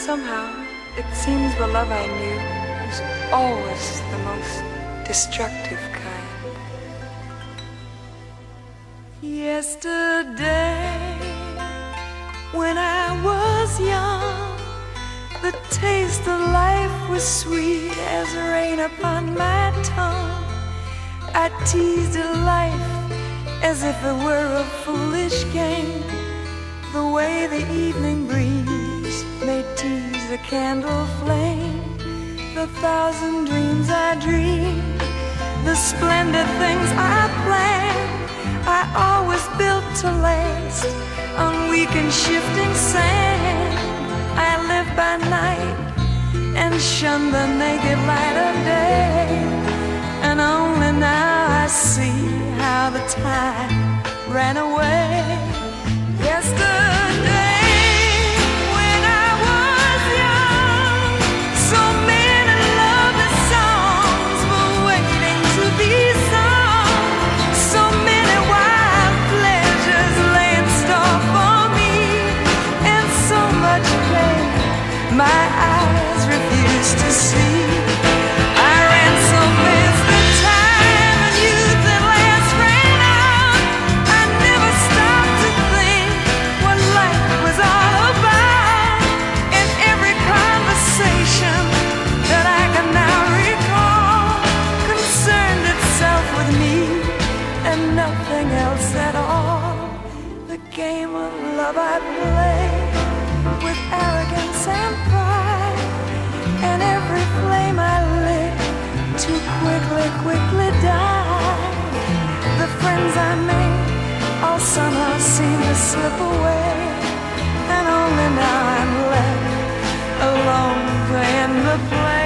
somehow it seems the love I knew was always the most destructive kind. Yesterday, when I was young, the taste of life was sweet as rain upon my tongue. I teased life as if it were a foolish game, the way the evening breeze may tease a candle flame. The thousand dreams I dreamed, the splendid things I planned, I always built to last on weak and shifting sand. I lived by night and shunned the naked light of day, and only now I see how the time ran away. Yesterday, when I was young, so many lovely songs were waiting to be sung. So many wild pleasures lay in store for me, and so much pain my eyes refused to see. I ran so fast the time and youth at last ran out. I never stopped to think what life was all about. In every conversation that I can now recall concerned itself with me and nothing else at all. The game of love I played with arrogance and pride, and every flame I lit too quickly died. The friends I made all somehow seem to slip away, and only now I'm left alone playing the play.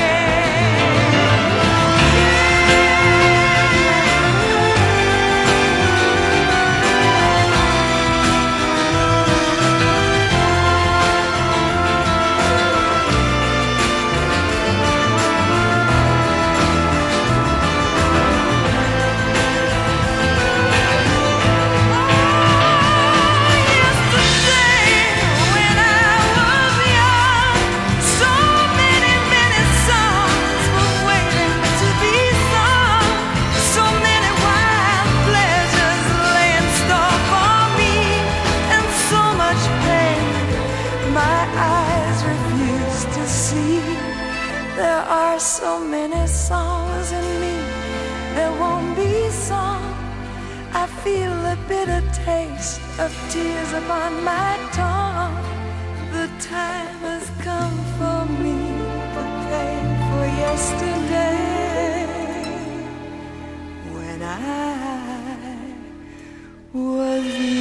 There are so many songs in me that won't be sung. I feel a bitter taste of tears upon my tongue. The time has come for me to pay for yesterday, when I was young.